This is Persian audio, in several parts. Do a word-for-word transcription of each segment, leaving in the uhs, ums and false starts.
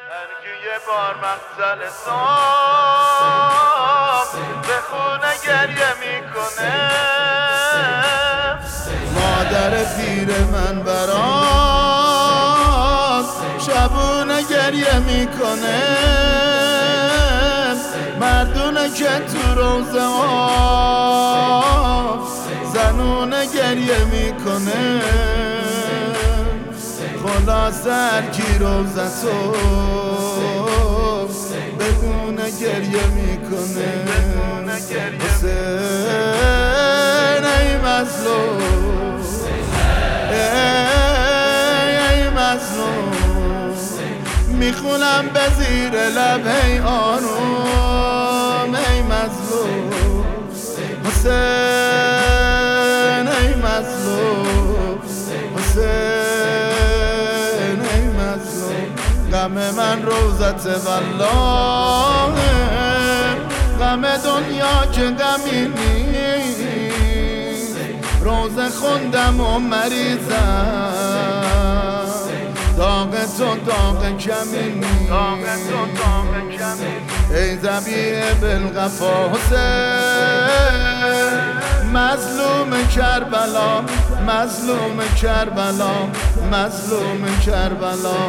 هرکی یه بار مقتل سام به خونه گریه میکنه، مادر پیر من برام شبونه گریه میکنه، مردونه که تو روزه ها زنونه گریه میکنه. خلاصه هرکی روزه تو بگونه گریه میکنه. حسین ای مظلوم، ای مظلوم، میخونم به زیر لب ای آروم ای مظلوم. حسین ای مظلوم، حسین ای مظلوم. غم من روزت والله، غم دنیا که غمی نیست. روزه خوندم و مریضم، داغ تو داغ کمی نیست. ای ذبیح بالقفا حسین، مظلوم کربلا، مظلوم کربلا، مظلوم کربلا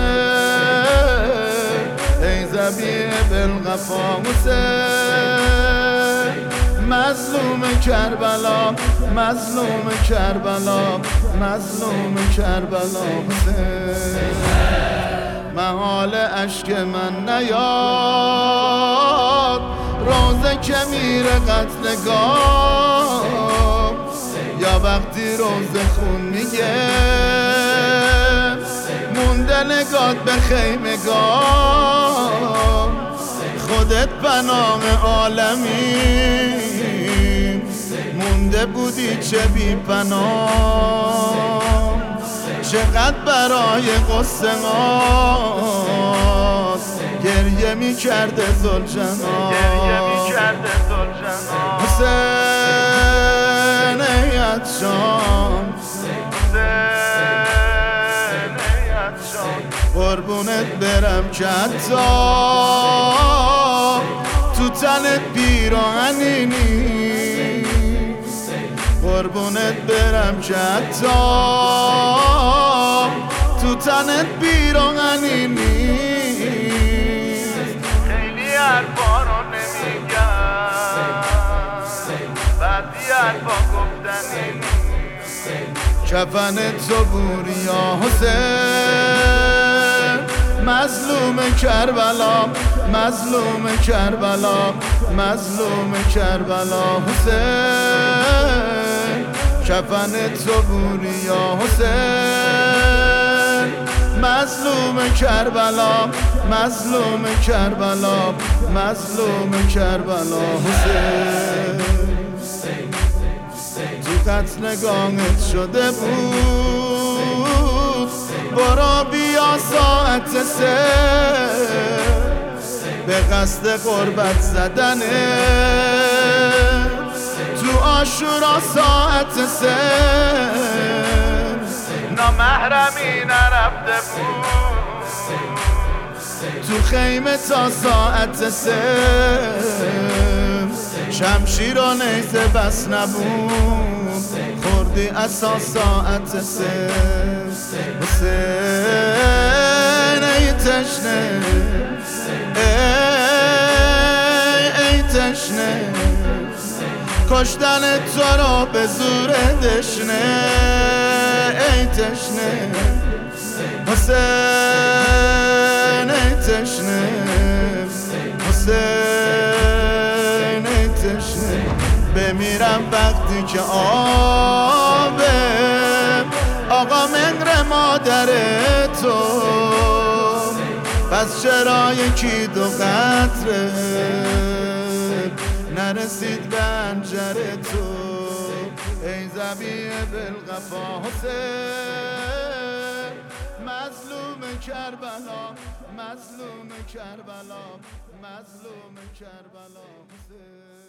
حسین. ای ذبیح بالقفا حسین، مظلوم کربلا، مظلوم کربلا، مظلوم کربلا حسین. محال اشک من نیاد روزه که میره قتلگاه، یا وقتی روزه خون میگه مونده نگات به خیمگاه. خودت پناه عالمی مونده بودی چه بی پناه. چقدر برای قصه هاست گریه می کرده زلجنا، حسین ای عطشان، قربونت برم که حتی تو تنت پیراهنی نیست. قربونت برم که حتی تو تنت پیراهنی نیست. خیلی حرفا رو نمیگم، بعضی حرفا گفتنی نیست. کفن تو بوریا حسین، مظلوم کربلا، مظلوم کربلا، مظلوم کربلا حسین. کفن تو بوریا حسین، مظلوم کربلا، مظلوم کربلا، مظلوم کربلا حسین. تو قتلگاهت شده بود برو بیا ساعت سه، به قصد قربت زدنه تو عاشورا ساعت سه. نامحرمی نرفته بود تو خیمه تا ساعت سه، شمشیر و نیزه بس نبود خوردی اسا ساعت سه. حسین ای تشنه، ای, ای تشنه، کشتن تو را به زور دشنه ای تشنه. حسین ای تشنه، حسین ای تشنه. بمیرم وقتی که آبه آقا مهر مادر تو، پس چرا یکی دو قطره نرسید به انجر تو. ای ذبیح بالقفا حسین، مظلوم کربلا، مظلوم کربلا، مظلوم کربلا حسین.